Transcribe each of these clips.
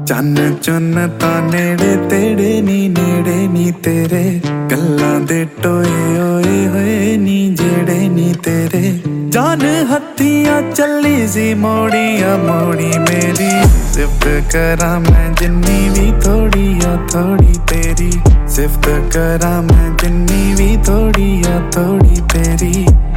चन्न चुन्न ता नेड़े तेड़े नी तेरे गल्लां दे टोए ओए होए नी जेड़े नी तेरे जान हत्थियां चली सी मोड़िया मोड़ी मेरी सिफ्त करा मैं जिन्नी भी थोड़ी आ थोड़ी तेरी सिफ्त करा मैं जिन्नी भी थोड़ी आ थोड़ी तेरी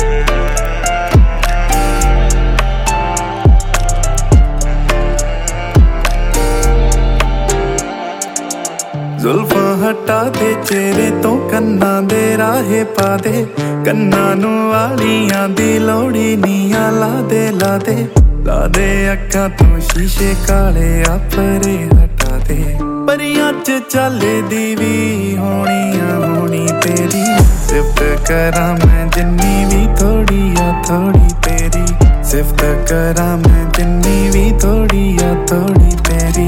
जुल्फां हटा दे चेहरे तो कन्ना दे राहे पा दे कन्ना नू वालियां दी लोड़ी नियां ला दे अक्खां तो शीशे काले आपरे हटा दे परियां च चाले दी वी होनी तेरी सिफ्त करा मैं जिन्नी भी थोड़ी आ थोड़ी तेरी सिफ्त करा मैं जिन्नी भी थोड़ी आ थोड़ी तेरी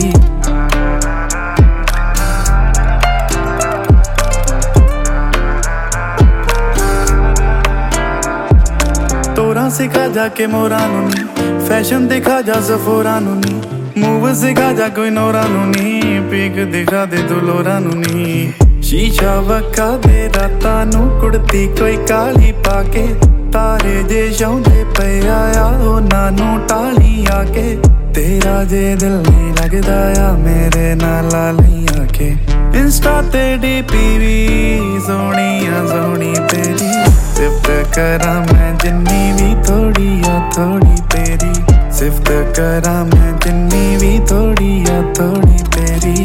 तोरा सिखा जाके मोरा नू नी फैशन दिखा जा सफोरा नू नी मूव सिखा जा कोई नोरा नू नी पीक दिखा दे दुलोरा नू नी शीशा वखा दे रातां नू कुड़ती कोई काली पाके तारे जे शौंदे पे आया उन्हां नू टाली आके तेरा जे दिल नहीं लगदा आ मेरे नाल लाई आके इंस्टा ते डीपी वी सोहनी तेरी सिफ्त करा मैं जिन्नी भी थोड़ी आ थोड़ी तेरी सिफ्त करा मैं जिन्नी भी थोड़ी आ थोड़ी तेरी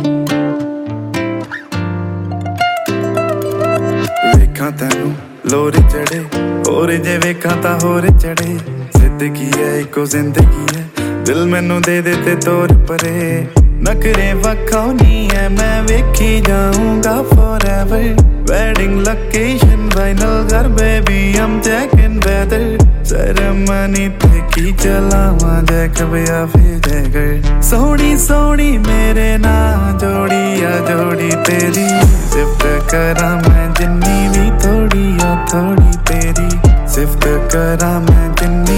वेखां तैनू लोर चढ़े होर जे वेखां तां होर चढ़े जिंदगी है इको जिंदगी है दिल मैनू दे ते तोर परे नखरे वखानी है मैं वेखी जाऊंगा फॉरएवर वेडिंग लोकेशन फाइनल कर बेबी हम चेकिंग वेदर सेरेमनी पे की चलावा जैक भैया भेजेगर सोनी मेरे ना जोड़ी आ जोड़ी तेरी सिफ्त करा मैं जिन्नी भी थोड़ी आ थोड़ी तेरी सिफ्त करा मैं जिन्नी